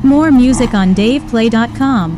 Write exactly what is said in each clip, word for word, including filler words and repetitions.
More music on dave play dot com.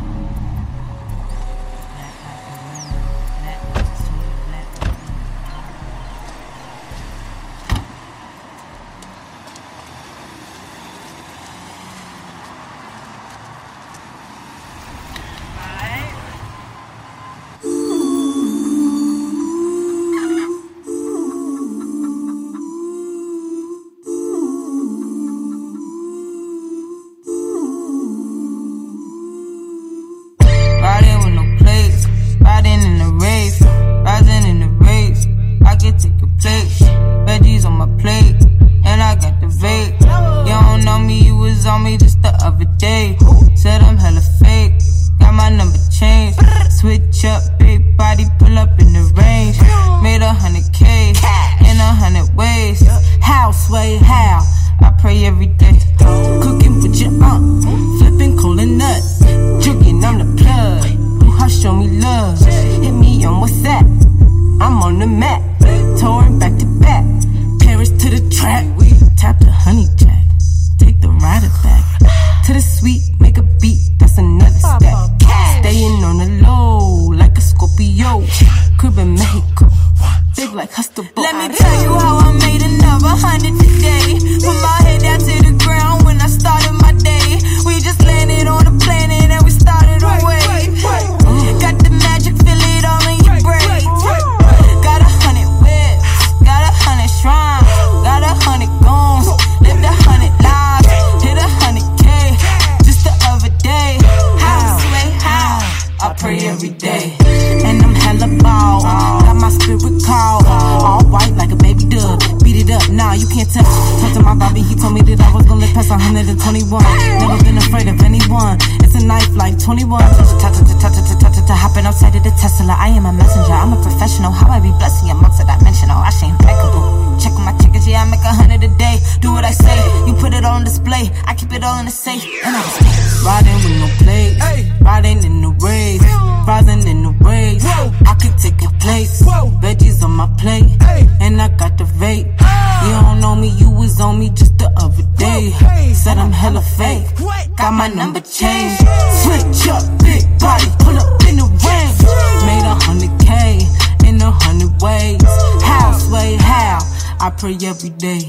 Every day.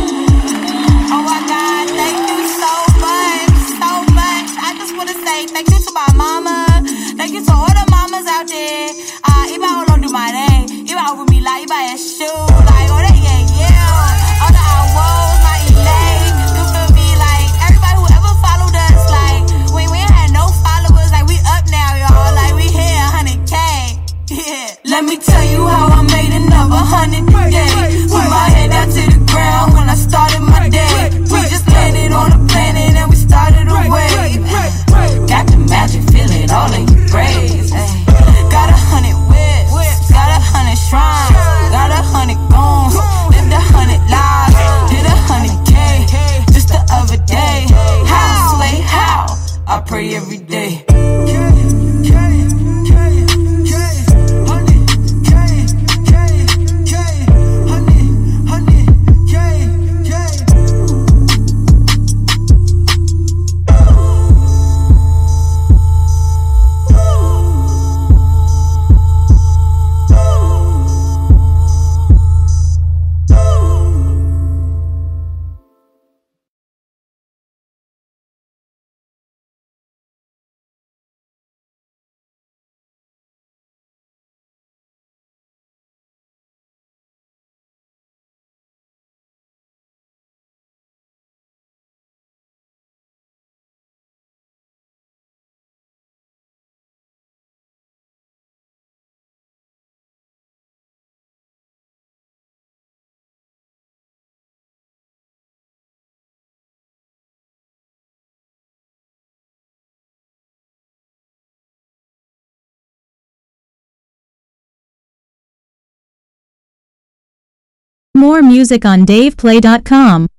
Oh my God, thank you so much, so much. I just want to say thank you to my mama, thank you to all the mamas out there. Uh, iba hold on to my day, iba over me like iba a shoe, like all that yeah yeah, all the awards, my elay. You feel me? Like everybody who ever followed us, like when we ain't had no followers, like we up now, y'all. Like we here, one hundred K. Yeah. Let me tell you how I made another hundred today. Put my head down to the ground when I started my day. We just landed on a planet and we started a wave. Got the magic, feel it all in your braids. Got a hundred whips, got a hundred shrines, got a hundred goons, lived a hundred lives, did a hundred K just the other day. How, slay, how? I pray every day. More music on dave play dot com.